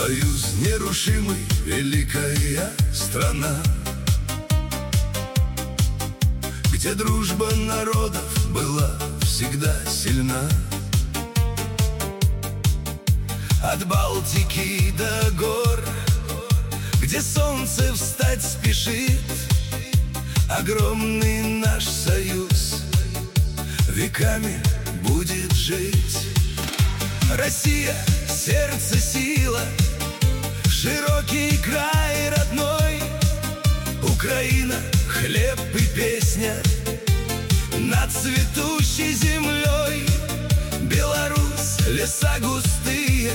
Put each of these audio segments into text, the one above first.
Союз нерушимый, великая страна, где дружба народов была всегда сильна. От Балтики до гор, где солнце встать спешит, огромный наш союз веками будет жить. Россия — сердце, сила, широкий край родной. Украина — хлеб и песня над цветущей землей. Беларусь — леса густые,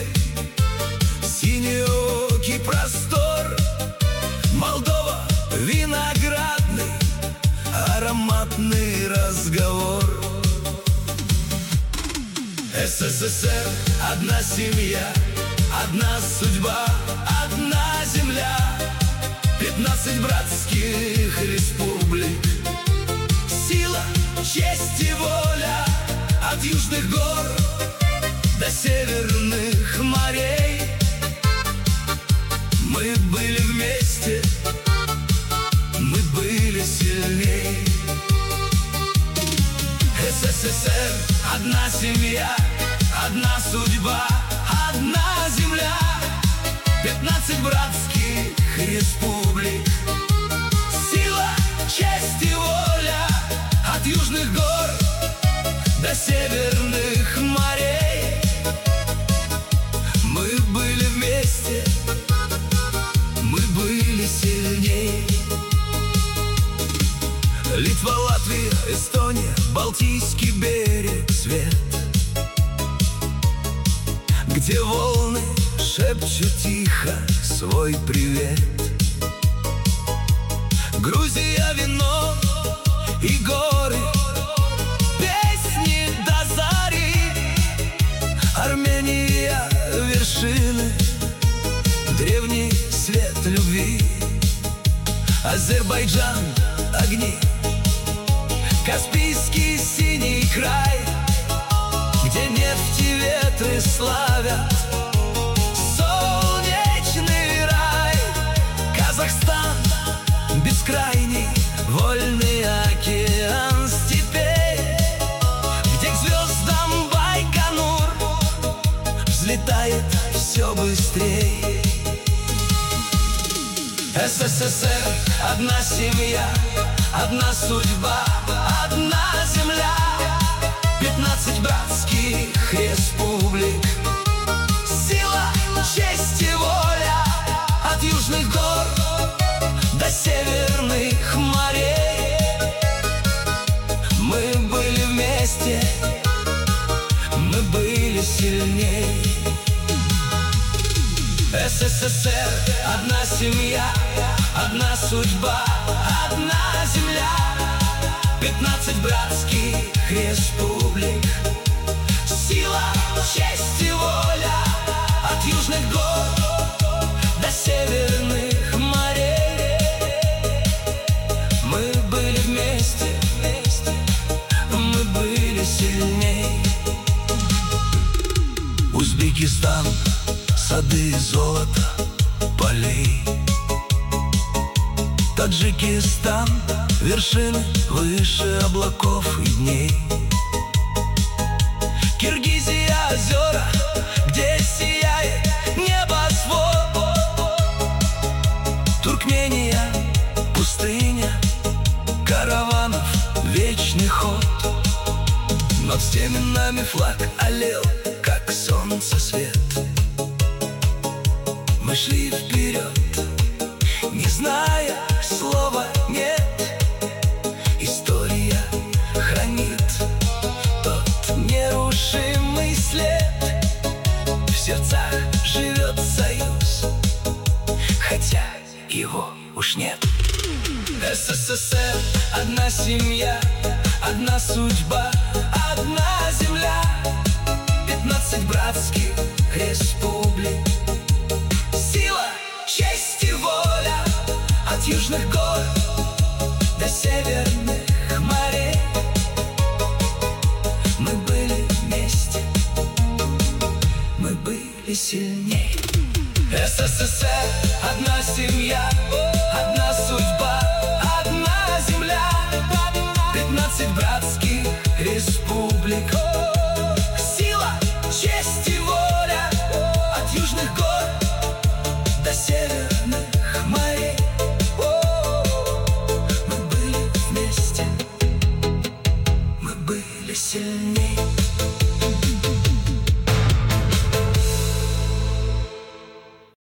синеокий простор. Молдова — виноградный, ароматный разговор. СССР — одна семья, одна судьба, одна земля. 15 братских республик, сила, честь и воля. От южных гор до северных морей мы были вместе, мы были сильней. СССР — одна семья, одна судьба, одна земля. 15 братских республик, сила, честь и воля. От южных гор до северных морей мы были вместе, мы были сильней. Литва, Латвия, Эстония, Балтийский берег, свет, где волны шепчут тихо свой привет. Грузия — вино и горы, песни до зари. Армения — вершины, древний свет любви. Азербайджан — огни, Каспийский синий край, где нефть и ветры славят солнечный рай. Казахстан — бескрайний, вольный океан степей, где к звездам Байконур взлетает все быстрей. СССР — одна семья, одна судьба, одна земля. 15 братских республик, сила, честь и воля. От южных гор до северных морей мы были вместе, мы были сильней. СССР — одна семья, одна судьба, одна земля. 15 братских республик, сила, честь и воля. От южных гор до северных морей мы были вместе, мы были сильней. Узбекистан — сады золота, полей. Таджикистан — вершины выше облаков и дней. Киргизия — озера, где сияет небосвод. Туркмения — пустыня, караванов вечный ход. Над стенами флаг алел, как солнце свет. Мы шли вперед, не зная слова «нет». История хранит тот нерушимый след. В сердцах живет союз, хотя его уж нет. СССР — одна семья, одна судьба, одна земля. 15 братских республик, сила, честь и воля. От южных гор до северных морей мы были вместе, мы были сильней. СССР, одна семья, одна судьба.